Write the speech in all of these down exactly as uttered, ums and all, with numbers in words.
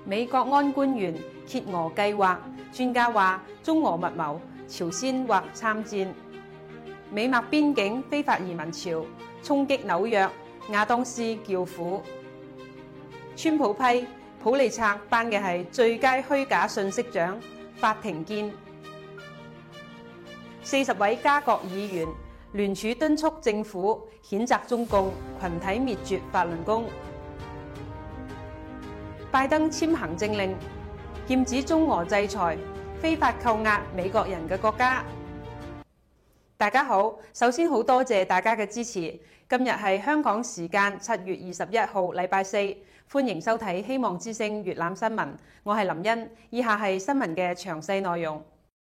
美國安官員揭俄計劃，專家話中俄密謀，朝鮮或參戰。美墨邊境非法移民潮衝擊紐約，亞當斯叫苦。川普批普利策頒嘅係最佳虛假信息獎，法庭見。四十位加國議員聯署敦促政府譴責中共群體滅絕法輪功。拜登簽行政令，劍指中俄制裁非法扣押美國人嘅國家。大家好，首先好多謝大家嘅支持。今日係香港時間七月二十一號，禮拜四，歡迎收睇《希望之聲》粵覽新聞。我係林茵，以下係新聞嘅詳細內容。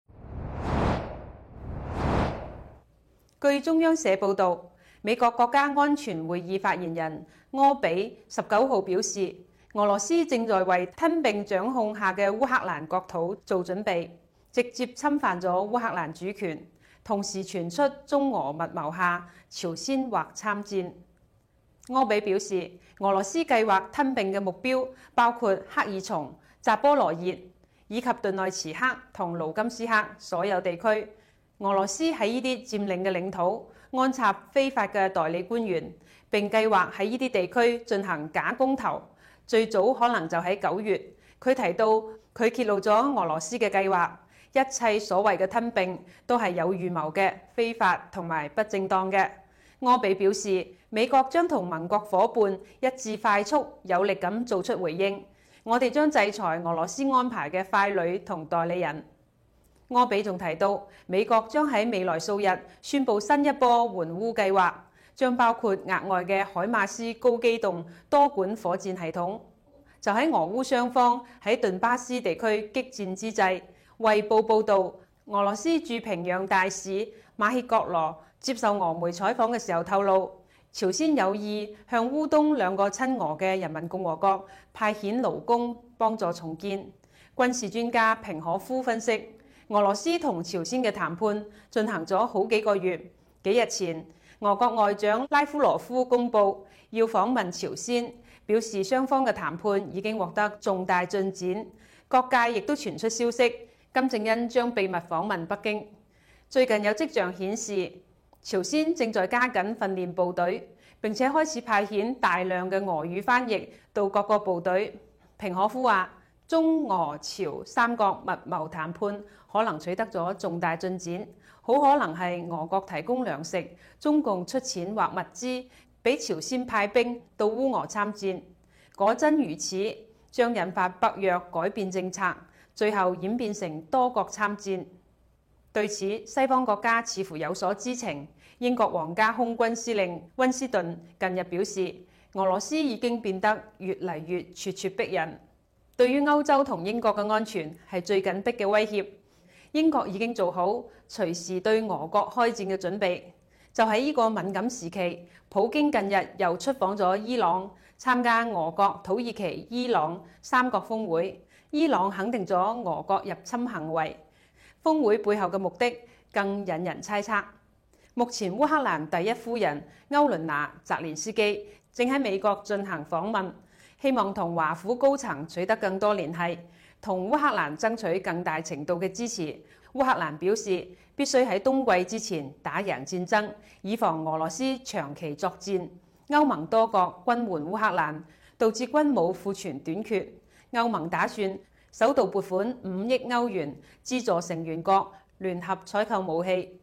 據中央社報導，美國國家安全會議發言人柯比十九號表示，俄羅斯正在為吞併掌控下嘅烏克蘭國土做準備，直接侵犯咗烏克蘭主權。同時傳出中俄密謀下朝鮮或參戰。柯比表示，俄羅斯計劃吞併嘅目標包括克爾松、扎波羅熱以及頓內茨克同盧甘斯克所有地區。俄羅斯喺呢啲佔領嘅領土安插非法嘅代理官員，並計劃喺呢啲地區進行假公投，最早可能就喺九月。佢提到佢揭露咗俄羅斯嘅計劃。一切所謂嘅吞併都係有預謀嘅、非法同埋不正當嘅。柯比表示，美國將同盟國夥伴一致快速有力咁做出回應。我哋將制裁俄羅斯安排嘅傀儡同代理人。柯比仲提到，美國將喺未來數日宣布新一波援烏計劃，將包括額外嘅海馬斯高機動多管火箭系統。就喺俄烏雙方喺頓巴斯地區激戰之際，衛報報導，俄羅斯駐平壤大使馬歇格羅接受俄媒採訪嘅時候透露，朝鮮有意向烏東兩個親俄嘅人民共和國派遣勞工幫助重建。軍事專家平可夫分析，俄羅斯同朝鮮嘅談判進行咗好幾個月。幾日前，俄國外長拉夫羅夫公布要訪問朝鮮，表示雙方嘅談判已經獲得重大進展。各界亦都傳出消息，金正恩將秘密訪問北京。最近有跡象顯示，朝鮮正在加緊訓練部隊，並且開始派遣大量嘅俄語翻譯到各個部隊。平可夫話，中俄朝三國密謀談判可能取得咗重大進展，好可能係俄國提供糧食，中共出錢或物資，俾朝鮮派兵到烏俄參戰。果真如此，將引發北約改變政策，最後演變成多國參戰。對此，西方國家似乎有所知情。英國皇家空軍司令溫斯頓近日表示，俄羅斯已經變得越嚟越咄咄逼人，對於歐洲同英國嘅安全係最緊迫嘅威脅。英國已經做好隨時對俄國開戰嘅準備。就喺呢個敏感時期，普京近日又出訪咗伊朗，參加俄國、土耳其、伊朗三國峰會。伊朗肯定咗俄國入侵行為，峰會背後嘅目的更引人猜測。目前烏克蘭第一夫人歐倫娜·澤連斯基正喺美國進行訪問，希望同華府高層取得更多聯繫，同烏克蘭爭取更大程度嘅支持。烏克蘭表示必須喺冬季之前打贏戰爭，以防俄羅斯長期作戰。歐盟多國軍援烏克蘭，導致軍武庫存短缺。歐盟打算首度撥款五億歐元，資助成員國聯合採購武器。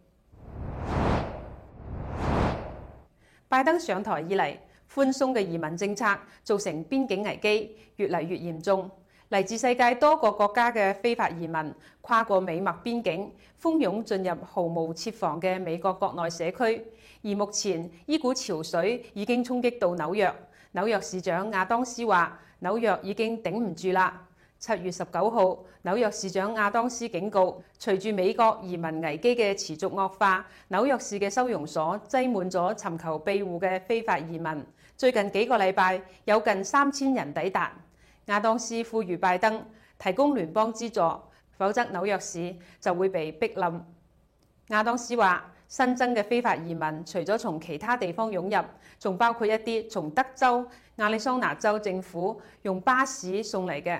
拜登上台以嚟，寬鬆嘅移民政策造成邊境危機越嚟越嚴重。嚟自世界多個國家嘅非法移民跨過美墨邊境，蜂擁進入毫無設防嘅美國國內社區。而目前呢股潮水已經衝擊到紐約。紐約市長亞當斯話：紐約已經頂唔住啦。七月十九號，紐約市長亞當斯警告，隨住美國移民危機嘅持續惡化，紐約市嘅收容所擠滿咗尋求庇護嘅非法移民。最近幾個禮拜有近三千人抵達。亞當斯呼籲拜登提供聯邦資助，否則紐約市就會被逼冧。亞當斯話：新增嘅非法移民除咗從其他地方湧入，仲包括一啲從德州、亞利桑那州政府用巴士送嚟嘅。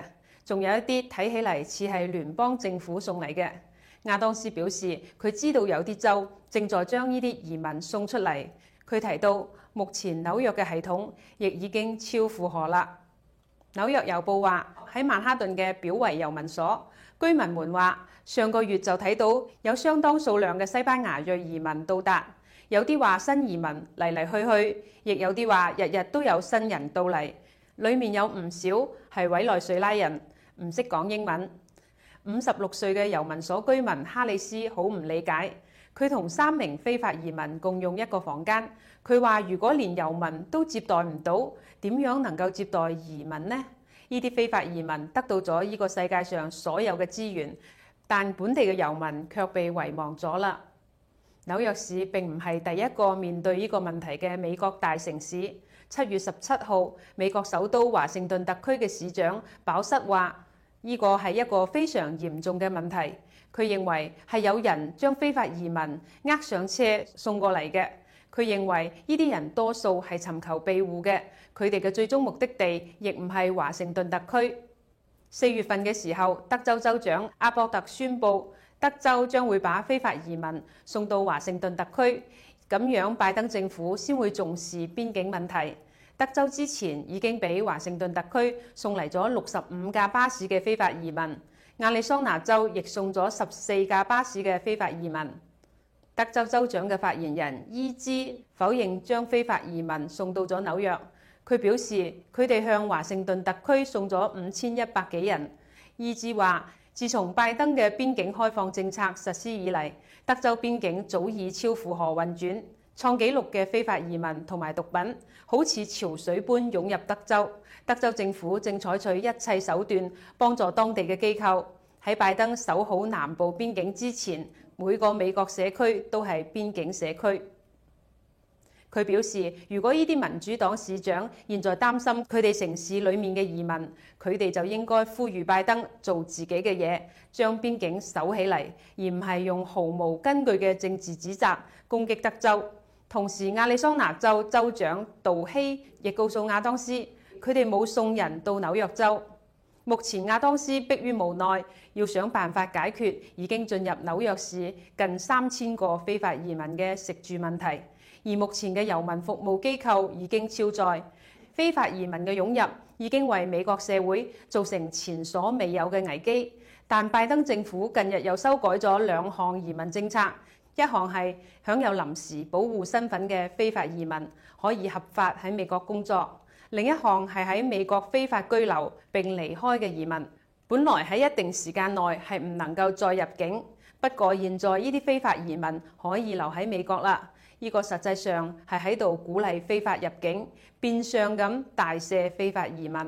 仲有一啲睇起嚟似係聯邦政府送嚟嘅。亞當斯表示，佢知道有啲州正在將呢啲移民送出嚟。佢提到，目前紐約嘅系統亦已經超負荷啦。紐約郵報話，喺曼哈頓嘅表維郵民所，居民們話上個月就睇到有相當數量嘅西班牙裔移民到達，有啲話新移民嚟嚟去去，亦有啲話日日都有新人到嚟，裡面有唔少係委內瑞拉人，唔識講英文。五十六歲嘅郵民所居民哈里斯好唔理解，佢同三名非法移民共用一個房間。佢話：如果連郵民都接待唔到，點樣能夠接待移民呢？呢啲非法移民得到咗呢個世界上所有嘅資源，但本地嘅郵民卻被遺忘咗啦。紐約市並唔係第一個面對呢個問題嘅美國大城市。七月十七號，美國首都華盛頓特區嘅市長鮑瑟話：呢個係一個非常嚴重嘅問題。佢認為係有人將非法移民呃上車送過嚟嘅。佢認為呢啲人多數係尋求庇護嘅，佢哋嘅最終目的地亦唔係華盛頓特區。四月份嘅時候，德州州長阿博特宣布，德州將會把非法移民送到華盛頓特區，咁樣拜登政府先會重視邊境問題。德州之前已經俾華盛頓特區送嚟咗六十五架巴士嘅非法移民，亞利桑那州亦送咗十四架巴士嘅非法移民。德州州長嘅發言人伊茲否認將非法移民送到咗紐約，佢表示佢哋向華盛頓特區送咗五千一百幾人。伊茲話：自從拜登嘅邊境開放政策實施以嚟，德州邊境早已超負荷運轉，創紀錄嘅非法移民同埋毒品好似潮水般湧入德州。德州政府正採取一切手段幫助當地嘅機構。喺拜登守好南部邊境之前，每個美國社區都係邊境社區。佢表示，如果呢啲民主黨市長現在擔心佢哋城市裡面嘅移民，佢哋就應該呼籲拜登做自己嘅嘢，將邊境守起嚟，而唔係用毫無根據嘅政治指責攻擊德州。同時，亞利桑那州州長杜希亦告訴亞當斯，佢哋冇送人到紐約州。目前亞當斯迫於無奈，要想辦法解決已經進入紐約市近三千個非法移民嘅食住問題，而目前嘅郵民服務機構已經超載，非法移民嘅湧入已經為美國社會造成前所未有嘅危機。但拜登政府近日又修改咗兩項移民政策，一項係享有臨時保護身份嘅非法移民可以合法喺美國工作。另一項係喺美國非法居留並離開嘅移民，本來喺一定時間內係唔能夠再入境。不過現在呢啲非法移民可以留喺美國啦。呢個實際上係喺度鼓勵非法入境，變相咁大赦非法移民。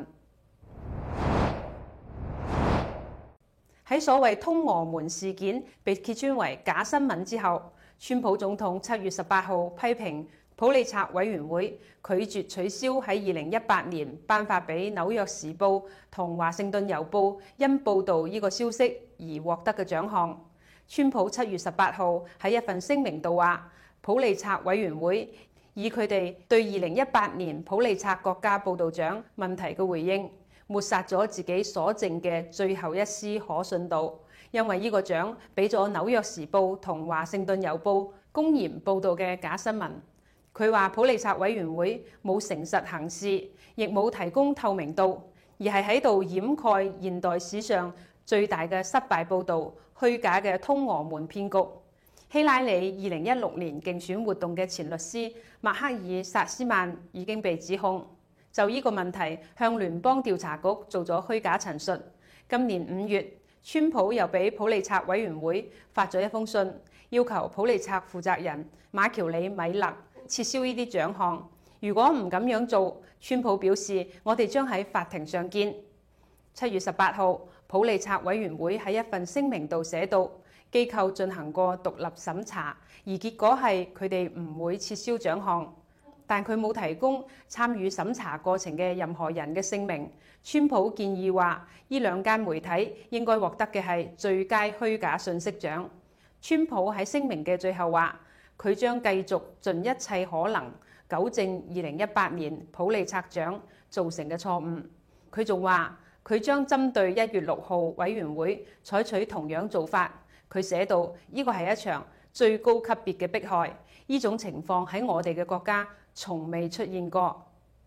喺所謂通俄門事件被揭穿為假新聞之後，川普總統七月十八號批評普利策委員會拒絕取消喺二零一八年頒發俾紐約時報同華盛頓郵報因報導呢個消息而獲得嘅獎項。川普七月十八號喺一份聲明度話，普利策委員會以佢哋對二零一八年普利策國家報導獎問題嘅回應，抹殺咗自己所剩嘅最後一絲可信度，因為呢個獎俾咗紐約時報同華盛頓郵報公然報導嘅假新聞。佢話普利策委員會冇誠實行事，亦冇提供透明度，而係喺度掩蓋現代史上最大嘅失敗報導、虛假嘅通俄門騙局。希拉里二零一六年競選活動嘅前律師麥克爾薩斯曼已經被指控就呢個問題向聯邦調查局做咗虛假陳述。今年五月，川普又俾普利策委員會發咗一封信，要求普利策負責人馬喬里米勒撤銷呢啲獎項。如果唔咁樣做，川普表示我哋將喺法庭上見。七月十八號，普利策委員會喺一份聲明度寫到，機構進行過獨立審查，而結果係佢哋唔會撤銷獎項。但佢冇提供參與審查過程嘅任何人嘅姓名。川普建議話，呢兩間媒體應該獲得嘅係最佳虛假信息獎。川普喺聲明嘅最後話，佢將繼續盡一切可能糾正二零一八年普利策獎造成嘅錯誤。佢仲話， 佢將針對一月六號委員會採取同樣做法。佢寫到：呢個係一場最高級別嘅迫害，呢種情況喺我哋嘅國家從未出現過。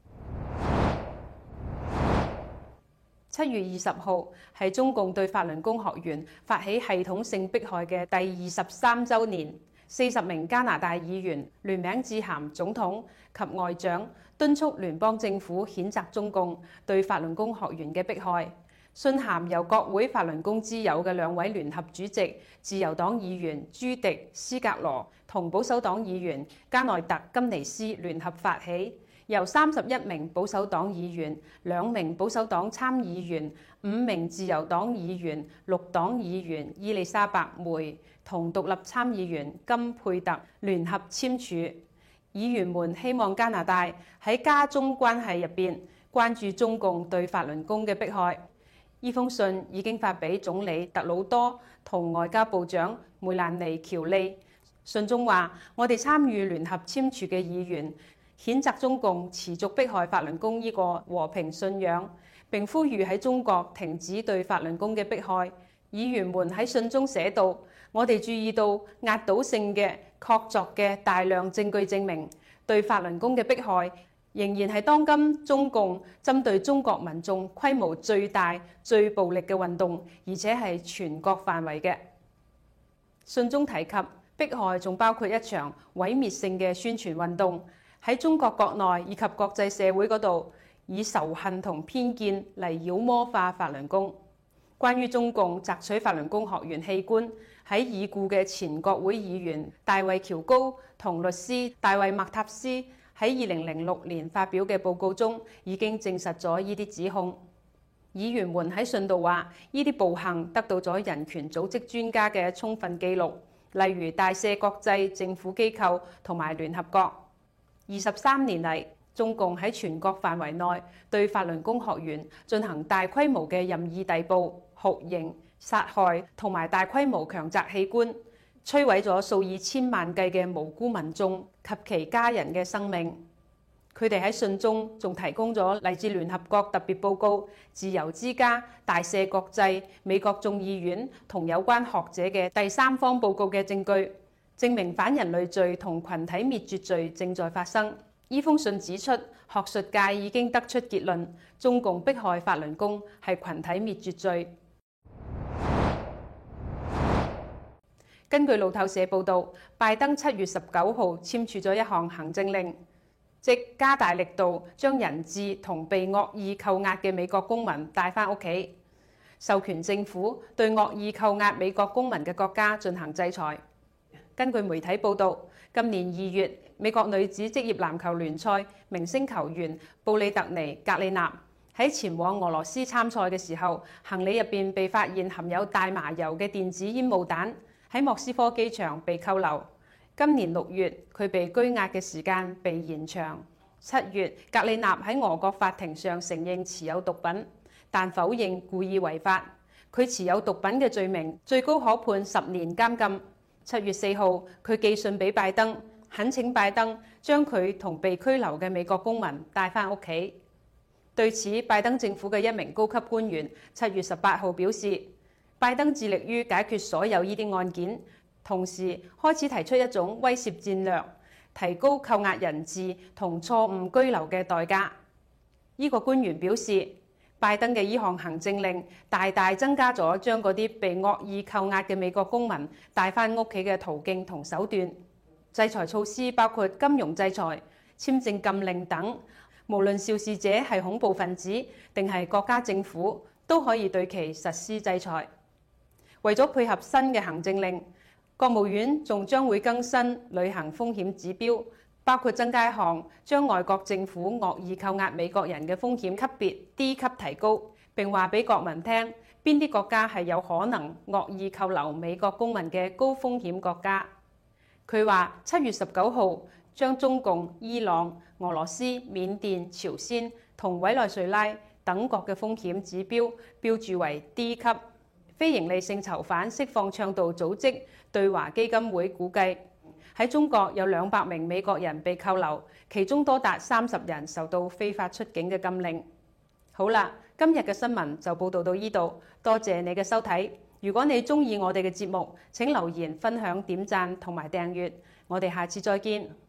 七月二十號係中共對法輪功學員發起系統性迫害嘅第二十三週年，四十名加拿大議員聯名致函總統及外長，敦促聯邦政府譴責中共對法輪功學員嘅迫害。信函由國會法輪功之友嘅兩位聯合主席、自由黨議員朱迪斯格羅同保守黨議員加內特金尼斯聯合發起，由三十一名保守黨議員、兩名保守黨參議員、五名自由黨議員、綠黨議員伊麗莎白梅同獨立參議員金佩特聯合簽署。議員們希望加拿大喺加中關係入邊關注中共對法輪功嘅迫害。呢封信已經發俾總理特魯多同外交部長梅蘭妮喬利。信中話：我哋參與聯合簽署嘅議員譴責中共持續迫害法輪功呢個和平信仰，並呼籲喺中國停止對法輪功嘅迫害。議員們喺信中寫道：我哋注意到壓倒性嘅確鑿嘅大量證據證明，對法輪功嘅迫害仍然係當今中共針對中國民眾規模最大、最暴力嘅運動，而且係全國範圍嘅。信中提及迫害仲包括一場毀滅性嘅宣傳運動，喺中國國內以及國際社會嗰度，以仇恨同偏見嚟妖魔化法輪功。關於中共摘取法輪功學員器官，喺已故嘅前國會議員大衛喬高同律師大衛麥塔斯喺二零零六年發表嘅報告中，已經證實咗呢啲指控。議員們喺信度話，呢啲暴行得到咗人權組織專家嘅充分記錄，例如大赦國際政府機構同埋聯合國。二十三年嚟，中共喺全國範圍內對法輪功學員進行大規模嘅任意逮捕、酷刑、殺害同埋大規模強摘器官，摧毀咗數以千萬計嘅無辜民眾及其家人嘅生命。佢哋喺信中仲提供咗嚟自聯合國特別報告、自由之家、大赦國際、美國眾議院同有關學者嘅第三方報告嘅證據，證明反人類罪同群體滅絕罪正在發生。呢封信指出，學術界已經得出結論，中共迫害法輪功係群體滅絕罪。根據路透社報導，拜登七月十九號簽署咗一項行政令，即加大力度將人質同被惡意扣押嘅美國公民帶返屋企，授權政府對惡意扣押美國公民嘅國家進行制裁。根據媒體報導，今年二月，美國女子職業籃球聯賽明星球員布里特尼·格里納喺前往俄羅斯參賽嘅時候，行李入邊被發現含有大麻油嘅電子煙霧彈，喺莫斯科機場被扣留。今年六月，佢被拘押嘅時間被延長。七月，格里納喺俄國法庭上承認持有毒品，但否認故意違法。佢持有毒品嘅罪名最高可判十年監禁。七月四號，佢寄信俾拜登，懇請拜登將佢同被拘留嘅美國公民帶返屋企。對此，拜登政府嘅一名高級官員七月十八號表示，拜登致力於解決所有呢啲案件，同時開始提出一種威懾戰略，提高扣押人質同錯誤居留嘅代價。呢、這個官員表示，拜登嘅呢項行政令大大增加咗將嗰啲被惡意扣押嘅美國公民帶返屋企嘅途徑同手段。制裁措施包括金融制裁、簽證禁令等，無論肇事者係恐怖分子定係國家政府，都可以對其實施制裁。為咗配合新嘅行政令，國務院仲將會更新旅行風險指標，包括增加一項將外國政府惡意扣押美國人嘅風險級別 D 級提高，並話俾國民聽邊啲國家係有可能惡意扣留美國公民嘅高風險國家。佢話七月十九號將中共、伊朗、俄羅斯、緬甸、朝鮮同委內瑞拉等國嘅風險指標標注為 D 級。非營利性囚犯釋放倡導組織對華基金會估計，喺中國有兩百名美國人被扣留，其中多達三十人受到非法出境嘅禁令。 好啦，今日嘅新聞就報道到呢度，多謝你嘅收睇。如果你鍾意我哋嘅節目，請留言、分享、點讚同埋訂閱。我哋下次再見。